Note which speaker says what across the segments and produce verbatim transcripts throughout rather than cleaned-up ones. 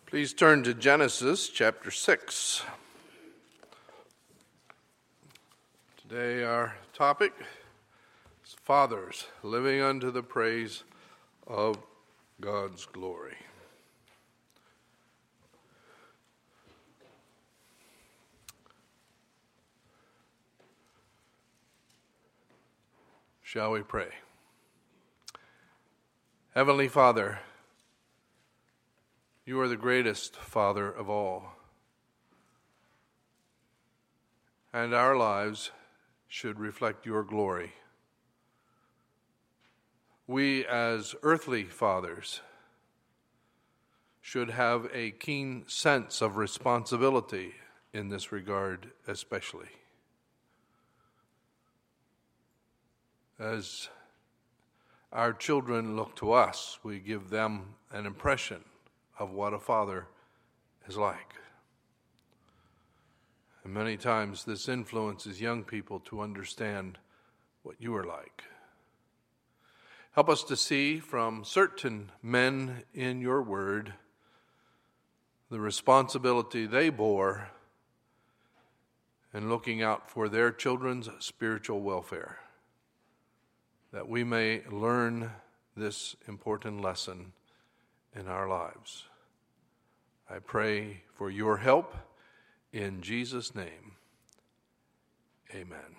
Speaker 1: Please turn to Genesis chapter six. Today our topic is fathers living unto the praise of God's glory. Shall we pray? Heavenly Father, you are the greatest Father of all, and our lives should reflect your glory. We, as earthly fathers, should have a keen sense of responsibility in this regard especially. As our children look to us, we give them an impression of what a father is like. And many times this influences young people to understand what you are like. Help us to see from certain men in your word the responsibility they bore in looking out for their children's spiritual welfare, that we may learn this important lesson in our lives. I pray for your help in Jesus' name. Amen.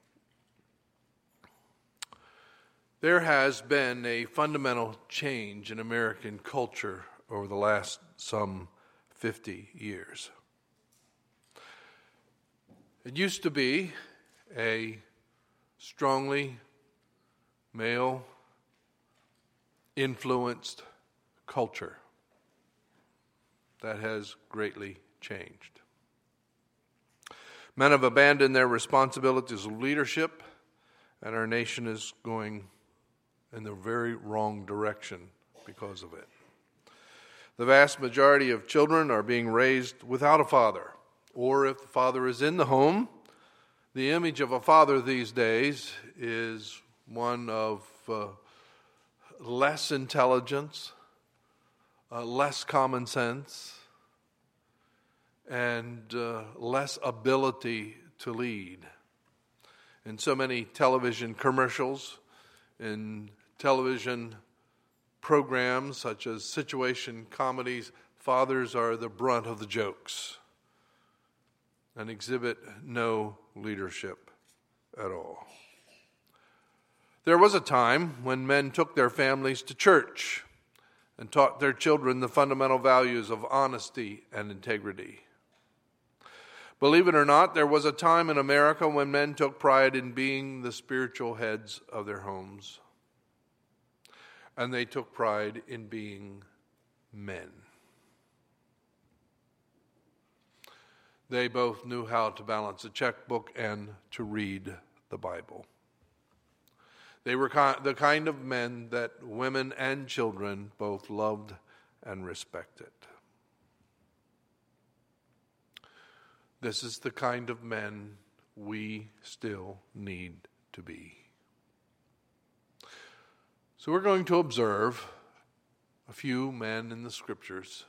Speaker 1: There has been a fundamental change in American culture over the last some fifty years. It used to be a strongly male-influenced culture. That has greatly changed. Men have abandoned their responsibilities of leadership, and our nation is going in the very wrong direction because of it. The vast majority of children are being raised without a father, or if the father is in the home, the image of a father these days is one of uh, less intelligence, uh, less common sense, and uh, less ability to lead. In so many television commercials, in television programs such as situation comedies, fathers are the brunt of the jokes and exhibit no leadership at all. There was a time when men took their families to church and taught their children the fundamental values of honesty and integrity. Believe it or not, there was a time in America when men took pride in being the spiritual heads of their homes. And they took pride in being men. They both knew how to balance a checkbook and to read the Bible. They were the kind of men that women and children both loved and respected. This is the kind of men we still need to be. So we're going to observe a few men in the Scriptures,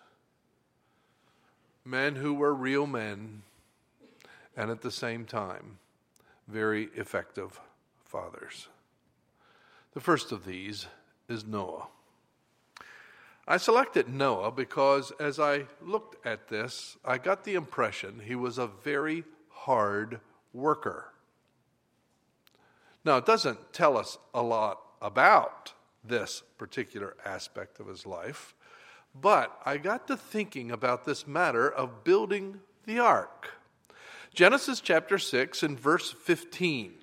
Speaker 1: men who were real men and at the same time very effective fathers. The first of these is Noah. I selected Noah because as I looked at this, I got the impression he was a very hard worker. Now, it doesn't tell us a lot about this particular aspect of his life, but I got to thinking about this matter of building the ark. Genesis chapter six and verse fifteen.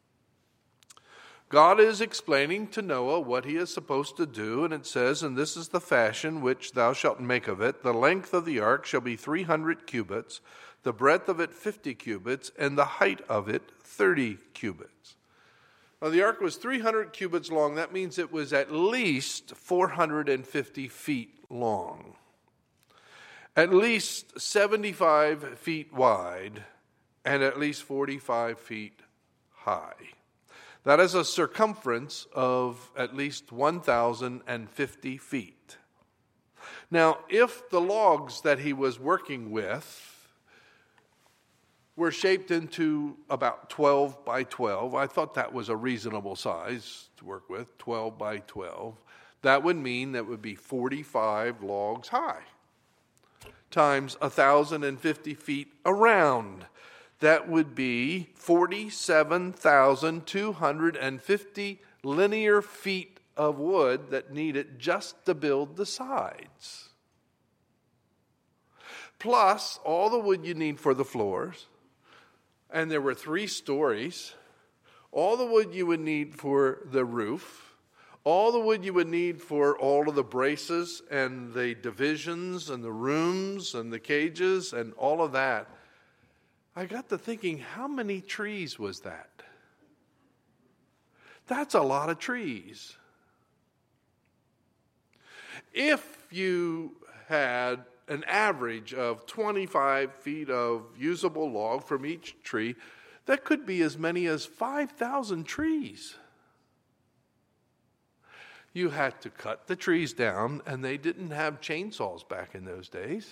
Speaker 1: God is explaining to Noah what he is supposed to do, and it says, "And this is the fashion which thou shalt make of it. The length of the ark shall be three hundred cubits, the breadth of it fifty cubits, and the height of it thirty cubits." Now the ark was three hundred cubits long. That means it was at least four hundred fifty feet long, at least seventy-five feet wide, and at least forty-five feet high. That is a circumference of at least one thousand fifty feet. Now, if the logs that he was working with were shaped into about twelve by twelve, I thought that was a reasonable size to work with, twelve by twelve. That would mean that would be forty-five logs high, times one thousand fifty feet around. That would be forty-seven thousand two hundred fifty linear feet of wood that needed just to build the sides. Plus all the wood you need for the floors. And there were three stories. All the wood you would need for the roof. All the wood you would need for all of the braces and the divisions and the rooms and the cages and all of that. I got to thinking, how many trees was that? That's a lot of trees. If you had an average of twenty-five feet of usable log from each tree, that could be as many as five thousand trees. You had to cut the trees down, and they didn't have chainsaws back in those days.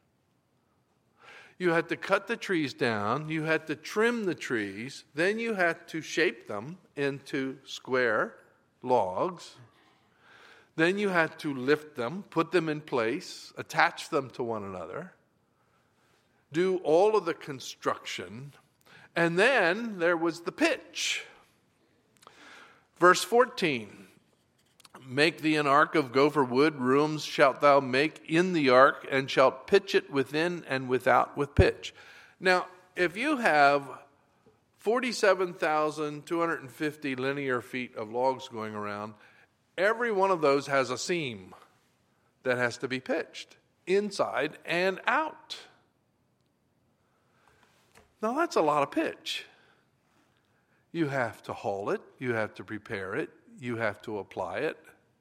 Speaker 1: You had to cut the trees down, you had to trim the trees, then you had to shape them into square logs. Then you had to lift them, put them in place, attach them to one another, do all of the construction, and then there was the pitch. Verse fourteen, make thee an ark of gopher wood, rooms shalt thou make in the ark, and shalt pitch it within and without with pitch. Now, if you have forty-seven thousand two hundred fifty linear feet of logs going around, every one of those has a seam that has to be pitched inside and out. Now that's a lot of pitch. You have to haul it, you have to prepare it, you have to apply it.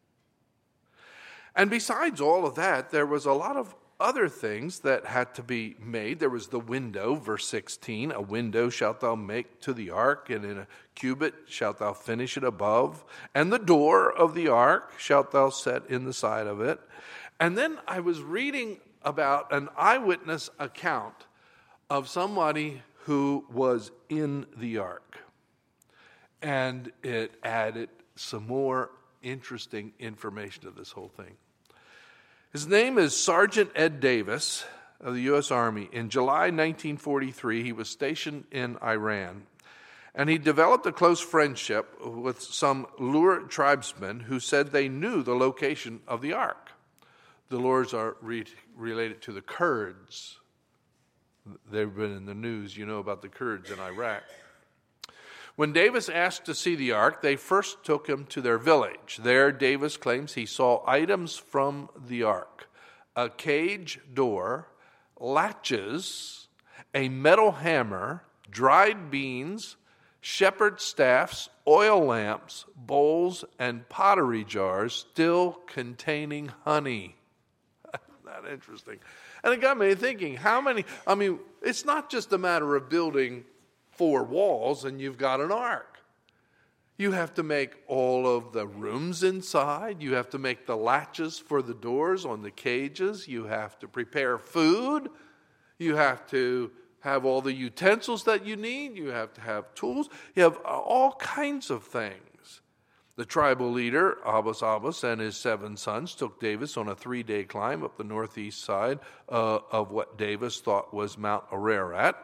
Speaker 1: And besides all of that, there was a lot of other things that had to be made. There was the window, verse sixteen, a window shalt thou make to the ark, and in a cubit shalt thou finish it above, and the door of the ark shalt thou set in the side of it. And then I was reading about an eyewitness account of somebody who was in the ark, and it added some more interesting information to this whole thing. His name is Sergeant Ed Davis of the U S Army. In July nineteen forty-three, he was stationed in Iran, and he developed a close friendship with some Lur tribesmen who said they knew the location of the ark. The Lurs are re- related to the Kurds. They've been in the news, you know about the Kurds in Iraq. When Davis asked to see the ark, they first took him to their village. There, Davis claims he saw items from the ark: a cage door, latches, a metal hammer, dried beans, shepherd's staffs, oil lamps, bowls, and pottery jars still containing honey. Isn't that interesting? And it got me thinking, how many, I mean, it's not just a matter of building four walls and you've got an ark. You have to make all of the rooms inside. You have to make the latches for the doors on the cages. You have to prepare food. You have to have all the utensils that you need. You have to have tools. You have all kinds of things. The tribal leader, Abbas Abbas, and his seven sons took Davis on a three-day climb up the northeast side uh, of what Davis thought was Mount Ararat.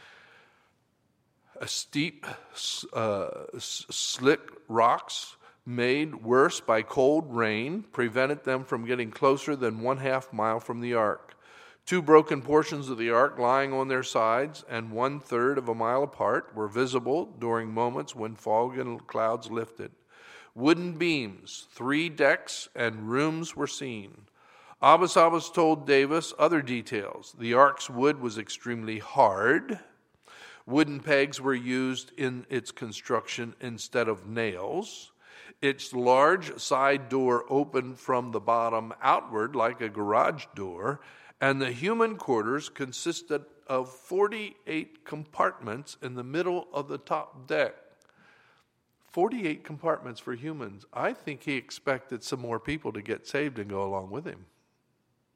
Speaker 1: A steep, uh, slick rocks made worse by cold rain prevented them from getting closer than one half mile from the ark. Two broken portions of the ark lying on their sides and one third of a mile apart were visible during moments when fog and clouds lifted. Wooden beams, three decks, and rooms were seen. Abbas Abbas told Davis other details. The ark's wood was extremely hard. Wooden pegs were used in its construction instead of nails. Its large side door opened from the bottom outward like a garage door, and the human quarters consisted of forty-eight compartments in the middle of the top deck. forty-eight compartments for humans. I think he expected some more people to get saved and go along with him.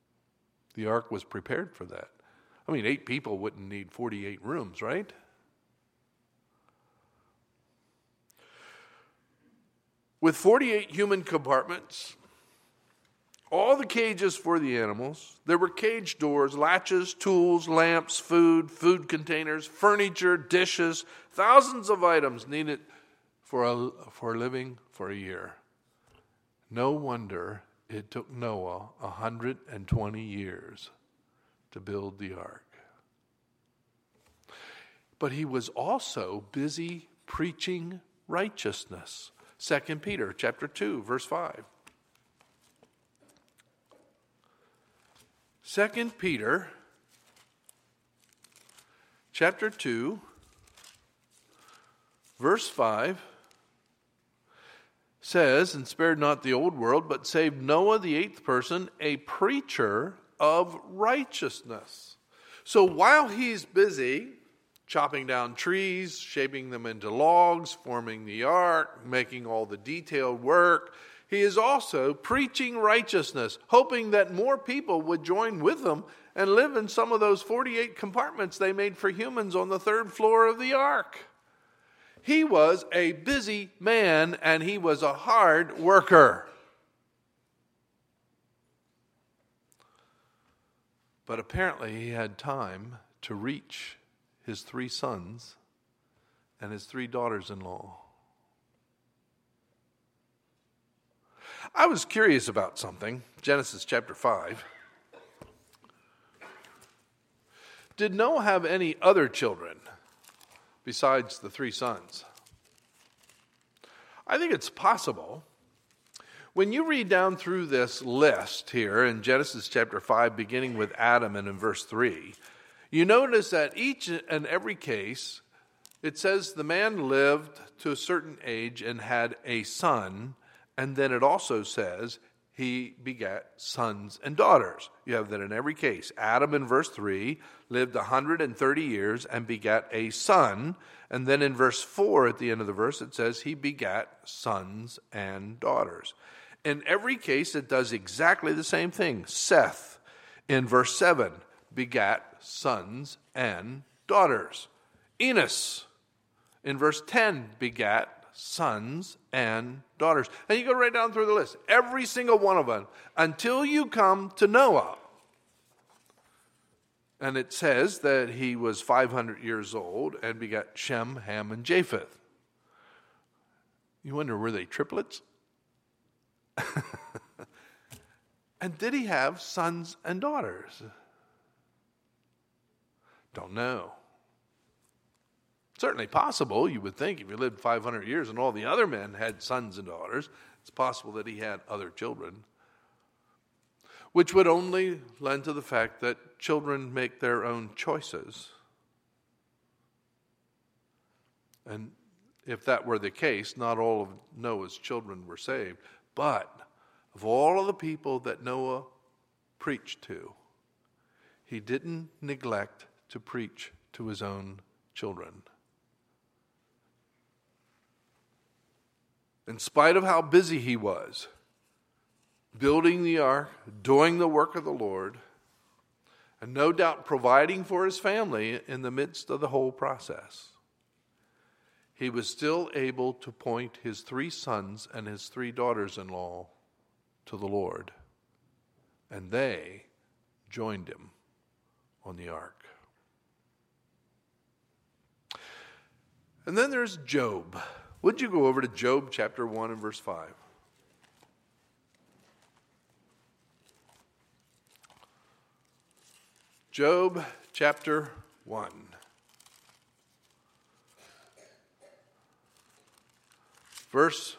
Speaker 1: The ark was prepared for that. I mean, eight people wouldn't need forty-eight rooms, right? With forty-eight human compartments, all the cages for the animals, there were cage doors, latches, tools, lamps, food, food containers, furniture, dishes, thousands of items needed for a, for a living for a year. No wonder it took Noah one hundred twenty years to build the ark. But he was also busy preaching righteousness. Second Peter chapter two, verse five. Second Peter chapter two, verse five says, "And spared not the old world, but saved Noah, the eighth person, a preacher of righteousness." So while he's busy chopping down trees, shaping them into logs, forming the ark, making all the detailed work, he is also preaching righteousness, hoping that more people would join with him and live in some of those forty-eight compartments they made for humans on the third floor of the ark. He was a busy man, and he was a hard worker. But apparently he had time to reach his three sons and his three daughters-in-law. I was curious about something. Genesis chapter five. Did Noah have any other children besides the three sons? I think it's possible. When you read down through this list here in Genesis chapter five, beginning with Adam and in verse three, you notice that each and every case, it says the man lived to a certain age and had a son. And then it also says he begat sons and daughters. You have that in every case. Adam in verse three lived one hundred thirty years and begat a son. And then in verse four at the end of the verse it says he begat sons and daughters. In every case it does exactly the same thing. Seth in verse seven begat sons and daughters. Enos in verse ten begat sons and daughters. And you go right down through the list. Every single one of them until you come to Noah. And it says that he was five hundred years old and begat Shem, Ham, and Japheth. You wonder, were they triplets? And did he have sons and daughters? Don't know. Certainly possible, you would think, if he lived five hundred years and all the other men had sons and daughters, it's possible that he had other children, which would only lend to the fact that children make their own choices. And if that were the case, not all of Noah's children were saved. But of all of the people that Noah preached to, he didn't neglect to preach to his own children. In spite of how busy he was, building the ark, doing the work of the Lord, and no doubt providing for his family in the midst of the whole process, he was still able to point his three sons and his three daughters-in-law to the Lord. And they joined him on the ark. And then there's Job. Would you go over to Job chapter one and verse five? Job chapter one. Verse,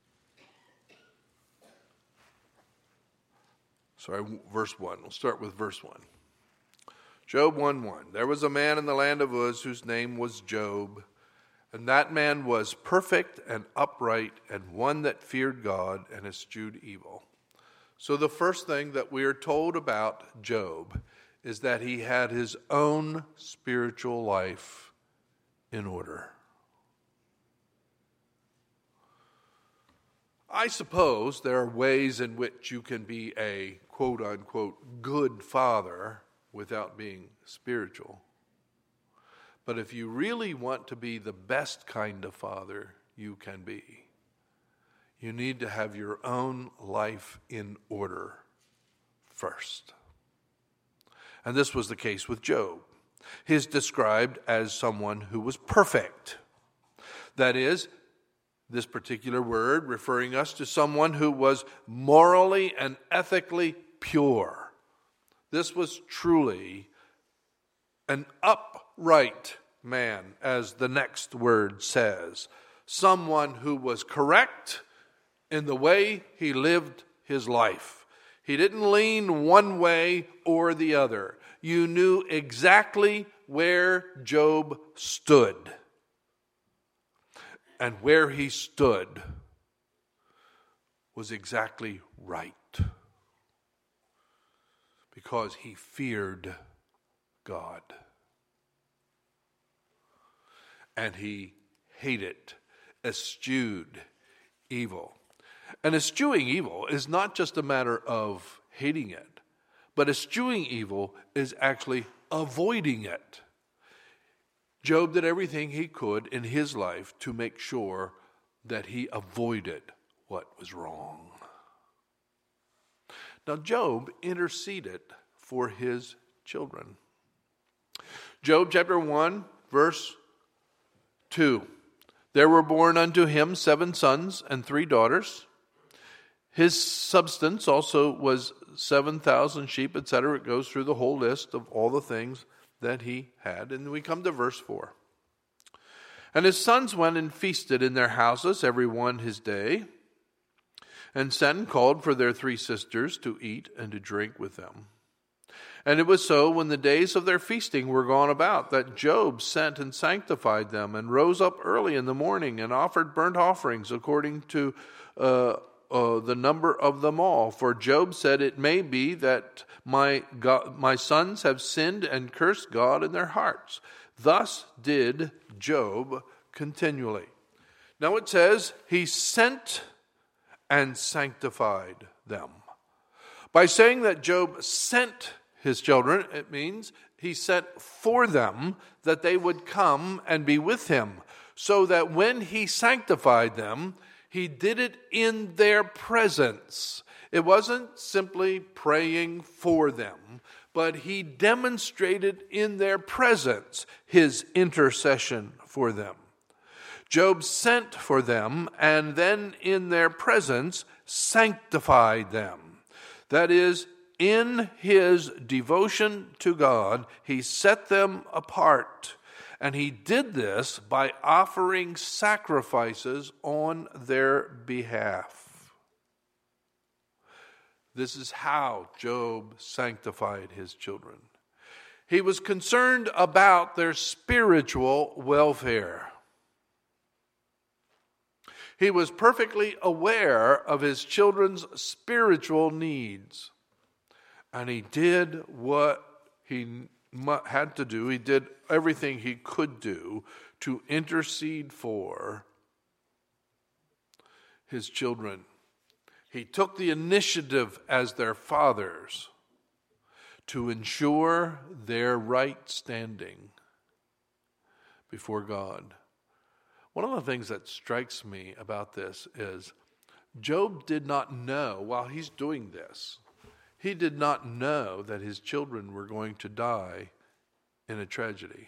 Speaker 1: sorry, verse one. We'll start with verse one. Job one one. There was a man in the land of Uz whose name was Job. And that man was perfect and upright and one that feared God and eschewed evil. So the first thing that we are told about Job is that he had his own spiritual life in order. I suppose there are ways in which you can be a quote-unquote good father without being spiritual. But if you really want to be the best kind of father you can be, you need to have your own life in order first. And this was the case with Job. He is described as someone who was perfect. That is, this particular word referring us to someone who was morally and ethically pure. This was truly an upright man, as the next word says. Someone who was correct in the way he lived his life. He didn't lean one way or the other. You knew exactly where Job stood. And where he stood was exactly right. Because he feared God. And he hated, eschewed evil. And eschewing evil is not just a matter of hating it, but eschewing evil is actually avoiding it. Job did everything he could in his life to make sure that he avoided what was wrong. Now, Job interceded for his children. Job chapter one, verse two. There were born unto him seven sons and three daughters. His substance also was seven thousand sheep, et cetera. It goes through the whole list of all the things that he had. And we come to verse four. And his sons went and feasted in their houses, every one his day. And sent and called for their three sisters to eat and to drink with them. And it was so, when the days of their feasting were gone about, that Job sent and sanctified them, and rose up early in the morning, and offered burnt offerings according to uh, uh, the number of them all. For Job said, it may be that my God, my sons have sinned and cursed God in their hearts. Thus did Job continually. Now it says, he sent and sanctified them. By saying that Job sent his children, it means he sent for them that they would come and be with him, so that when he sanctified them, he did it in their presence. It wasn't simply praying for them, but he demonstrated in their presence his intercession for them. Job sent for them, and then in their presence sanctified them. That is, in his devotion to God, he set them apart. And he did this by offering sacrifices on their behalf. This is how Job sanctified his children. He was concerned about their spiritual welfare. He was perfectly aware of his children's spiritual needs. And he did what he had to do. He did everything he could do to intercede for his children. He took the initiative as their fathers to ensure their right standing before God. One of the things that strikes me about this is Job did not know, while he's doing this, he did not know that his children were going to die in a tragedy.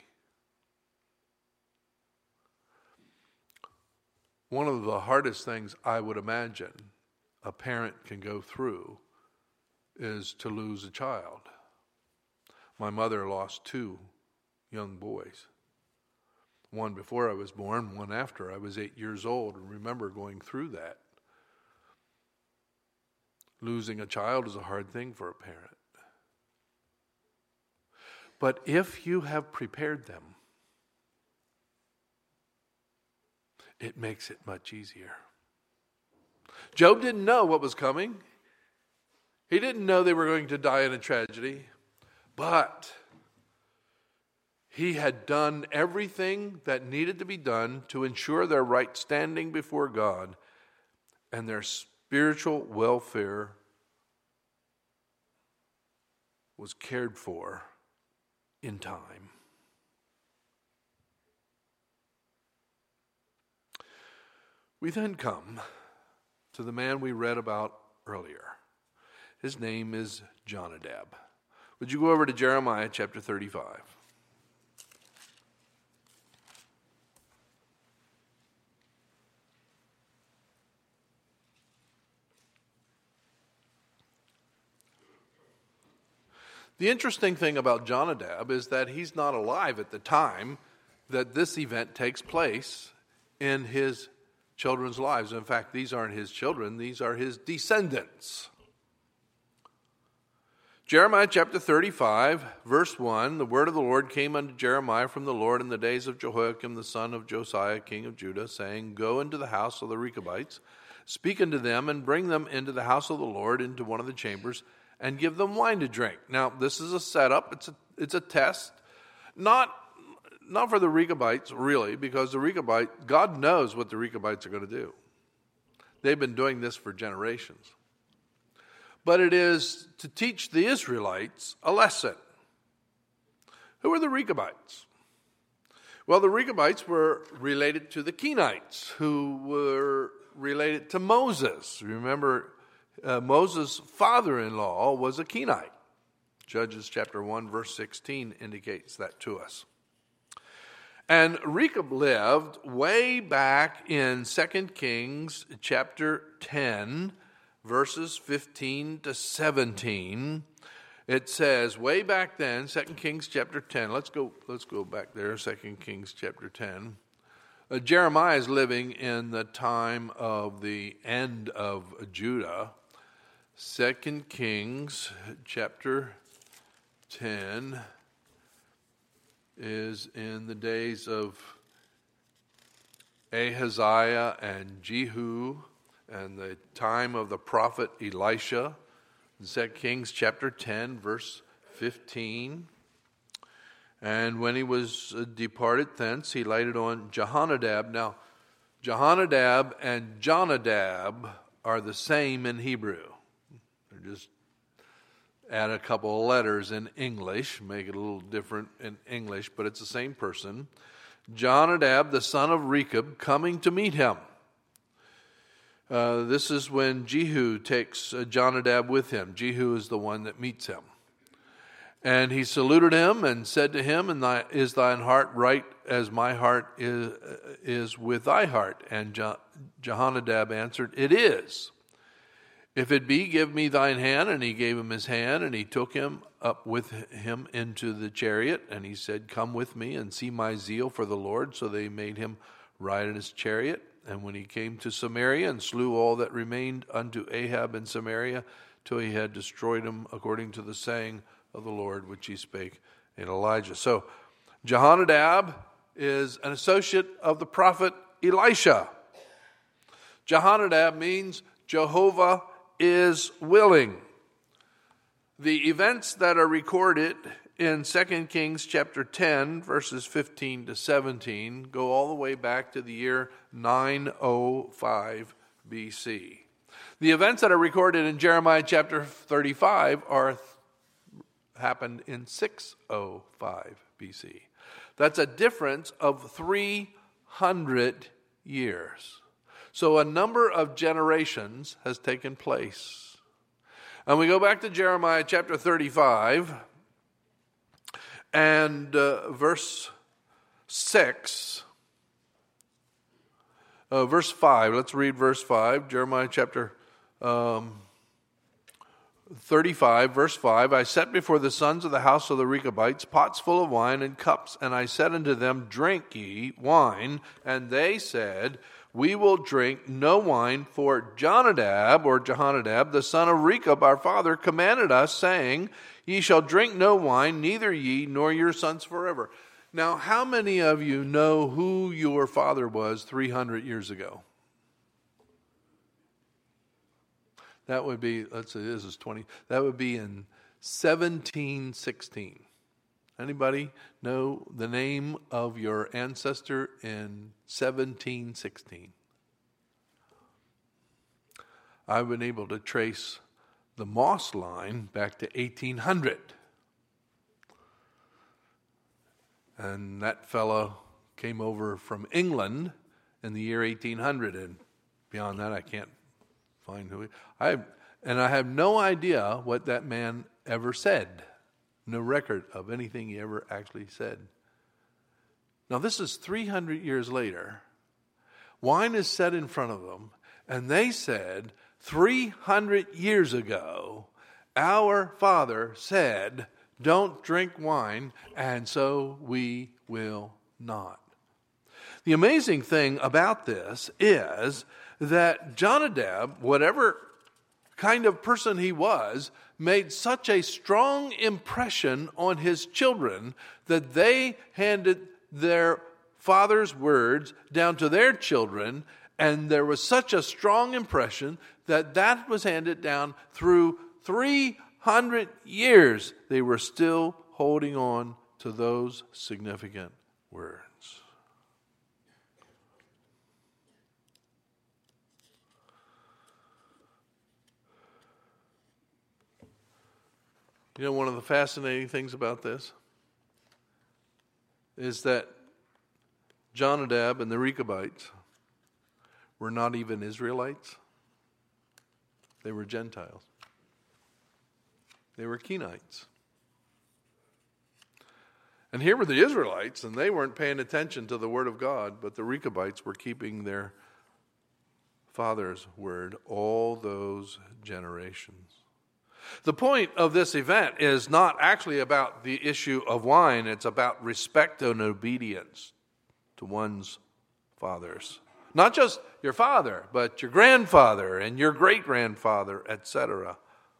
Speaker 1: One of the hardest things I would imagine a parent can go through is to lose a child. My mother lost two young boys. One before I was born, one after I was eight years old, and remember going through that. Losing a child is a hard thing for a parent. But if you have prepared them, it makes it much easier. Job didn't know what was coming. He didn't know they were going to die in a tragedy. But he had done everything that needed to be done to ensure their right standing before God and their spiritual welfare was cared for in time. We then come to the man we read about earlier. His name is Jonadab. Would you go over to Jeremiah chapter thirty-five? The interesting thing about Jonadab is that he's not alive at the time that this event takes place in his children's lives. In fact, these aren't his children, these are his descendants. Jeremiah chapter thirty-five, verse one, the word of the Lord came unto Jeremiah from the Lord in the days of Jehoiakim the son of Josiah, king of Judah, saying, Go into the house of the Rechabites, speak unto them, and bring them into the house of the Lord, into one of the chambers, and give them wine to drink. Now, this is a setup, it's a, it's a test, not, not for the Rechabites, really, because the Rechabite, God knows what the Rechabites are going to do. They've been doing this for generations. But it is to teach the Israelites a lesson. Who are the Rechabites? Well, the Rechabites were related to the Kenites, who were related to Moses. Remember, uh, Moses' father-in-law was a Kenite. Judges chapter one, verse sixteen indicates that to us. And Rechab lived way back in Second Kings chapter ten, verses fifteen to seventeen. It says, way back then, Second Kings chapter ten. Let's go, let's go back there, Second Kings chapter ten. Uh, Jeremiah is living in the time of the end of Judah. Second Kings chapter ten is in the days of Ahaziah and Jehu, and the time of the prophet Elisha. Second Kings chapter ten, verse fifteen. And when he was departed thence, he lighted on Jehonadab. Now, Jehonadab and Jonadab are the same in Hebrew. They're just add a couple of letters in English, make it a little different in English, but it's the same person. Jonadab, the son of Rechab, coming to meet him. Uh, this is when Jehu takes uh, Jonadab with him. Jehu is the one that meets him. And he saluted him and said to him, and thy, is thine heart right as my heart is, is with thy heart? And Je- Jehonadab answered, It is. If it be, give me thine hand. And he gave him his hand, and he took him up with him into the chariot. And he said, Come with me and see my zeal for the Lord. So they made him ride in his chariot. And when he came to Samaria and slew all that remained unto Ahab in Samaria, till he had destroyed him according to the saying of the Lord, which he spake in Elijah. So Jehonadab is an associate of the prophet Elisha. Jehonadab means Jehovah is willing. The events that are recorded in Second Kings chapter ten, verses fifteen to seventeen, go all the way back to the year nine oh five B C. The events that are recorded in Jeremiah chapter thirty-five are happened in six oh five B C. That's a difference of three hundred years. So a number of generations has taken place. And we go back to Jeremiah chapter thirty-five and uh, verse six. Uh, verse five. Let's read verse five. Jeremiah chapter um, thirty-five, verse five. I set before the sons of the house of the Rechabites pots full of wine and cups, and I said unto them, Drink ye wine. And they said, We will drink no wine, for Jonadab, or Jehonadab, the son of Rechab, our father, commanded us, saying, Ye shall drink no wine, neither ye nor your sons forever. Now, how many of you know who your father was three hundred years ago? That would be, let's see, this is twenty, that would be in seventeen sixteen. Anybody know the name of your ancestor in seventeen sixteen? I've been able to trace the Moss line back to eighteen hundred. And that fellow came over from England in the year eighteen hundred, and beyond that I can't find who he I and I have no idea what that man ever said. No record of anything he ever actually said. Now this is three hundred years later. Wine is set in front of them, and they said, three hundred years ago, our father said, don't drink wine, and so we will not. The amazing thing about this is that Jonadab, whatever kind of person he was, made such a strong impression on his children that they handed their father's words down to their children, and there was such a strong impression that that was handed down through three hundred years. They were still holding on to those significant words. You know, one of the fascinating things about this is that Jonadab and the Rechabites were not even Israelites. They were Gentiles. They were Kenites. And here were the Israelites, and they weren't paying attention to the word of God, but the Rechabites were keeping their father's word all those generations. The point of this event is not actually about the issue of wine. It's about respect and obedience to one's fathers. Not just your father, but your grandfather and your great-grandfather, et cetera.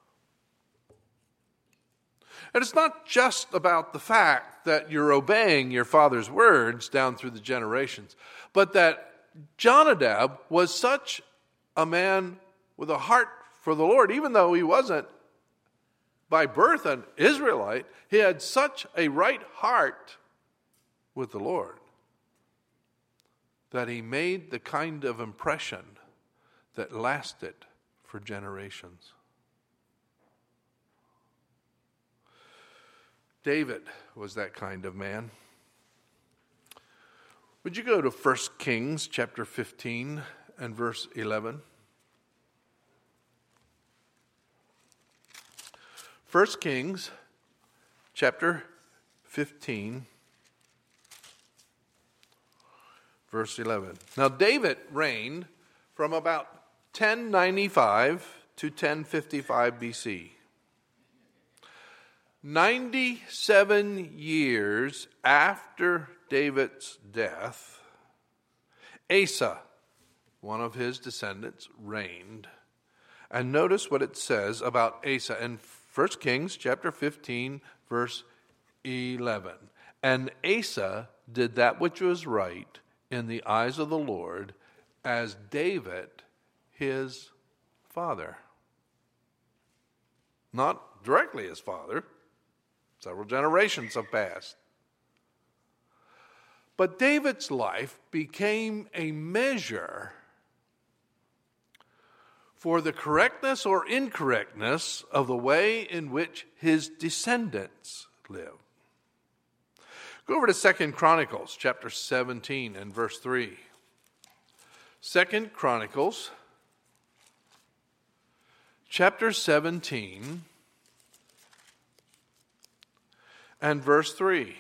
Speaker 1: And it's not just about the fact that you're obeying your father's words down through the generations, but that Jonadab was such a man with a heart for the Lord, even though he wasn't by birth an Israelite, he had such a right heart with the Lord that he made the kind of impression that lasted for generations. David was that kind of man. Would you go to First Kings chapter fifteen and verse eleven? First Kings chapter fifteen, verse eleven. Now David reigned from about ten ninety-five to ten fifty-five B C. ninety-seven years after David's death, Asa, one of his descendants, reigned. And notice what it says about Asa in First Kings chapter fifteen, verse eleven. And Asa did that which was right in the eyes of the Lord, as David his father. Not directly his father. Several generations have passed. But David's life became a measure for the correctness or incorrectness of the way in which his descendants lived. Go over to Second Chronicles chapter seventeen and verse three. Second Chronicles chapter seventeen and verse three.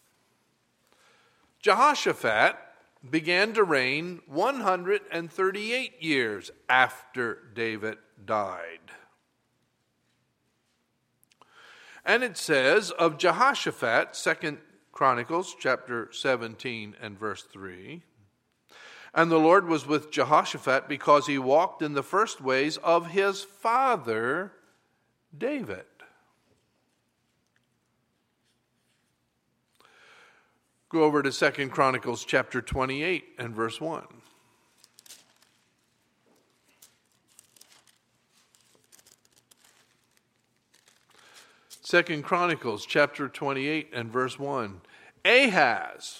Speaker 1: Jehoshaphat began to reign one hundred thirty-eight years after David died. And it says of Jehoshaphat, Second Chronicles chapter seventeen and verse three, and the Lord was with Jehoshaphat because he walked in the first ways of his father David. Go over to Second Chronicles chapter twenty-eight and verse one. Second Chronicles chapter twenty-eight and verse one. Ahaz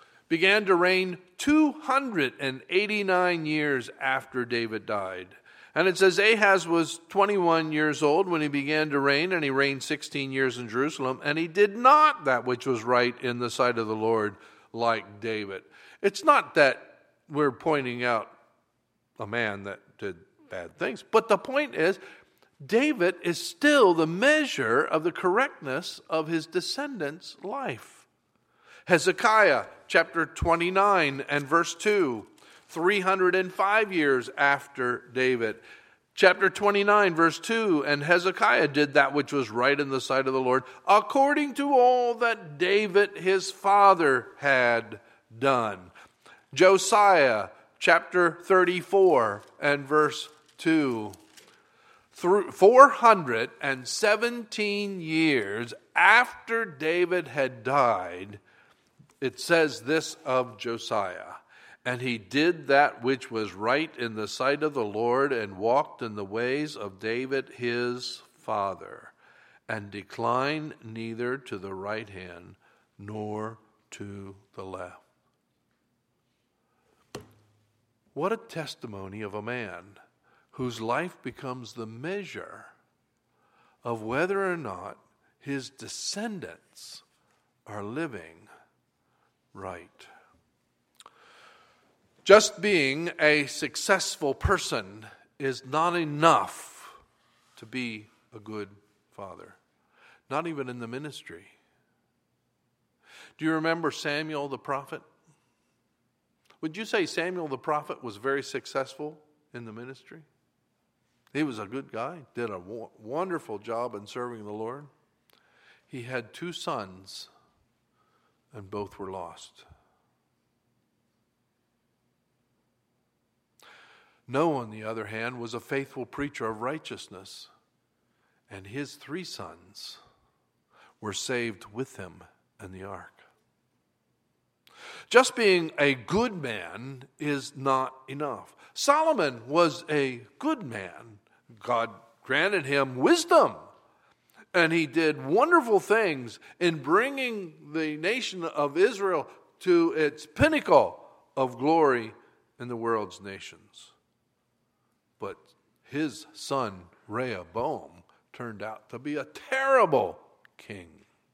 Speaker 1: began to reign two hundred eighty-nine years after David died. And it says Ahaz was twenty-one years old when he began to reign, and he reigned sixteen years in Jerusalem, and he did not that which was right in the sight of the Lord like David. It's not that we're pointing out a man that did bad things, but the point is David is still the measure of the correctness of his descendants' life. Hezekiah chapter twenty-nine and verse two. three hundred five years after David. Chapter twenty-nine, verse two, and Hezekiah did that which was right in the sight of the Lord, according to all that David his father had done. Josiah, chapter thirty-four and verse two. Through four hundred seventeen years after David had died, it says this of Josiah. And he did that which was right in the sight of the Lord, and walked in the ways of David his father, and declined neither to the right hand nor to the left. What a testimony of a man whose life becomes the measure of whether or not his descendants are living right. Just being a successful person is not enough to be a good father, not even in the ministry. Do you remember Samuel the prophet? Would you say Samuel the prophet was very successful in the ministry? He was a good guy, did a wonderful job in serving the Lord. He had two sons, and both were lost. Noah, on the other hand, was a faithful preacher of righteousness, and his three sons were saved with him in the ark. Just being a good man is not enough. Solomon was a good man. God granted him wisdom, and he did wonderful things in bringing the nation of Israel to its pinnacle of glory in the world's nations. But his son, Rehoboam, turned out to be a terrible king.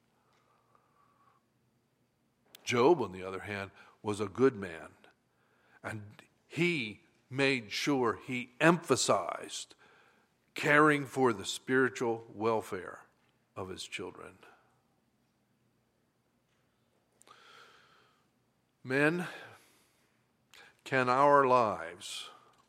Speaker 1: Job, on the other hand, was a good man. And he made sure he emphasized caring for the spiritual welfare of his children. Men, can our lives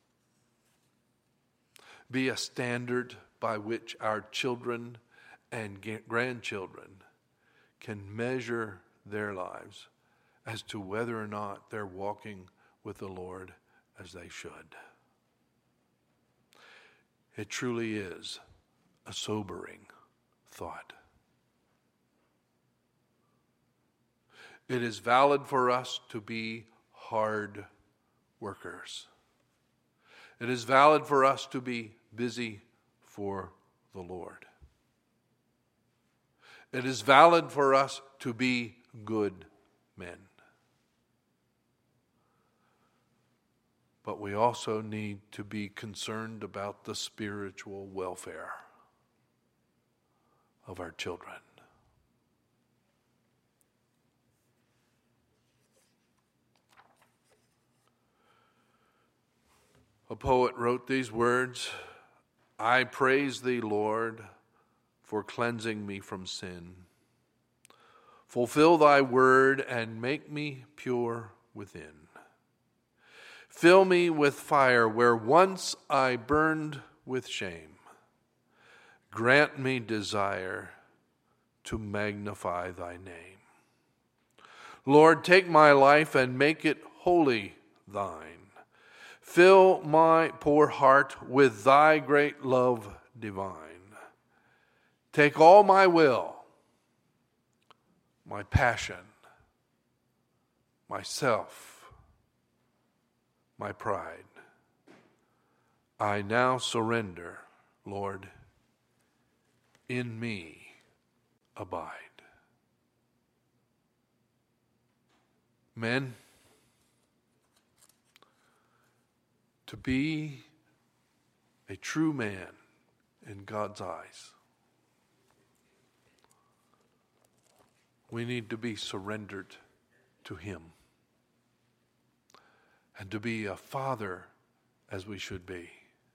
Speaker 1: be a standard by which our children and grandchildren can measure their lives as to whether or not they're walking with the Lord as they should? It truly is a sobering thought. It is valid for us to be hard workers. It is valid for us to be busy for the Lord. It is valid for us to be good men. But we also need to be concerned about the spiritual welfare of our children. A poet wrote these words, "I praise thee, Lord, for cleansing me from sin. Fulfill thy word and make me pure within. Fill me with fire where once I burned with shame. Grant me desire to magnify thy name. Lord, take my life and make it wholly thine. Fill my poor heart with thy great love divine. Take all my will, my passion, myself, my pride. I now surrender, Lord, in me abide." Men, to be a true man in God's eyes. We need to be surrendered to Him and to be a father as we should be.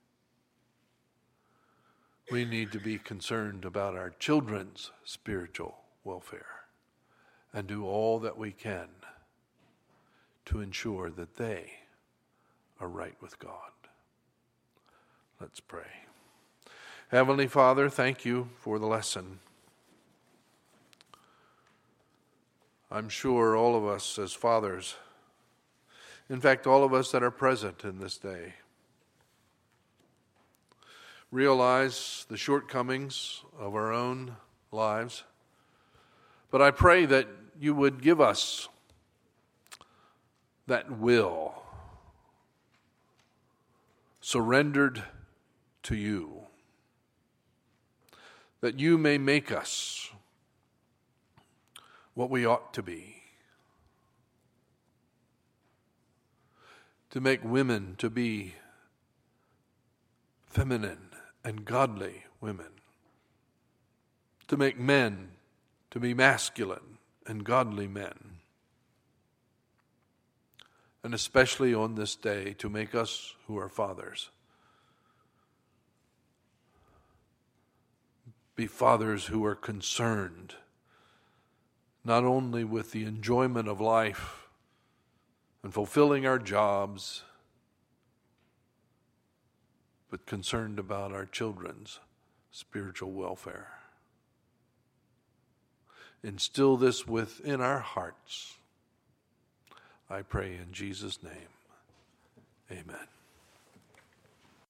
Speaker 1: We need to be concerned about our children's spiritual welfare and do all that we can to ensure that they are right with God. Let's pray. Heavenly Father, thank you for the lesson. I'm sure all of us as fathers, in fact, all of us that are present in this day, realize the shortcomings of our own lives. But I pray that you would give us that will surrendered to you, that you may make us what we ought to be, to make women to be feminine and godly women, to make men to be masculine and godly men, and especially on this day to make us who are fathers be fathers who are concerned not only with the enjoyment of life and fulfilling our jobs, but concerned about our children's spiritual welfare. Instill this within our hearts. I pray in Jesus' name. Amen.